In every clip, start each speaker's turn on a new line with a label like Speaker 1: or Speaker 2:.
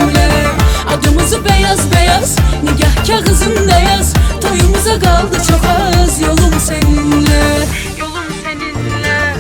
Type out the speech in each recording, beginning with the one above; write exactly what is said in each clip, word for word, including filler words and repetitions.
Speaker 1: kalemle. Adımızı beyaz beyaz nikah kağıdında yaz. Toyumuza kaldı çok az, yolum seninle. Yolum seninle.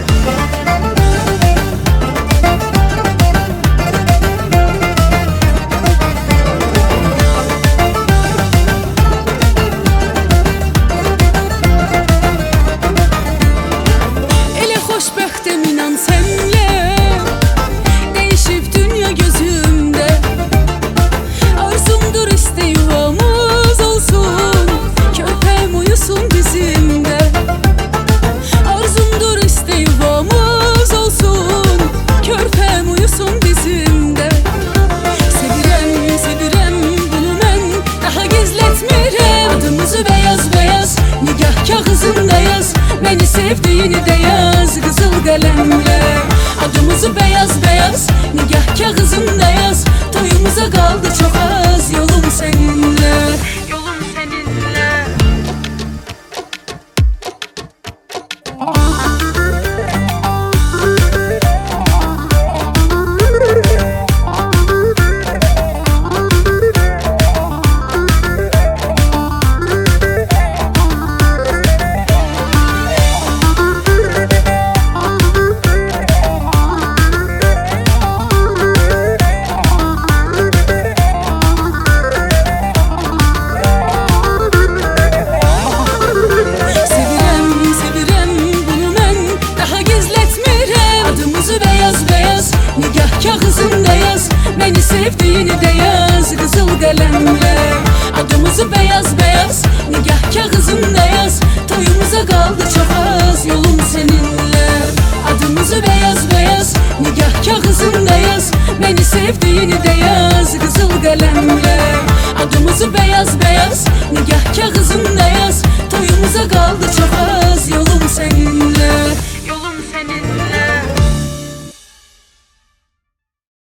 Speaker 1: Ele xoşbəxtəm inan sənlə. Değişib dünya gözümdə. Arzumdur iste yuvamız olsun. Köpem uyusun bizimle. Arzumdur iste yuvamız olsun. Körpem uyusun bizimle. Sevirem, sevirem bunu mən daha gizletmirəm. Adımızı beyaz beyaz nikah kağıdında yaz. Beni sevdiğini de yaz kızıl kalemle. Adımızı beyaz beyaz nikah kağıdında yaz. Toyumuza kaldı çok az, yolum seninle. Yolum seninle. Nikah kağıdında yaz. Beni sevdiğini de yaz kızıl kalemle. Adımızı beyaz beyaz nikah kağıdında yaz. Toyumuza kaldı çok az, yolum seninle. Adımızı beyaz beyaz nikah kağıdında yaz. Beni sevdiğini de yaz kızıl kalemle. Adımızı beyaz beyaz nikah kağıdında yaz. Toyumuza kaldı çok az, yolum seninle.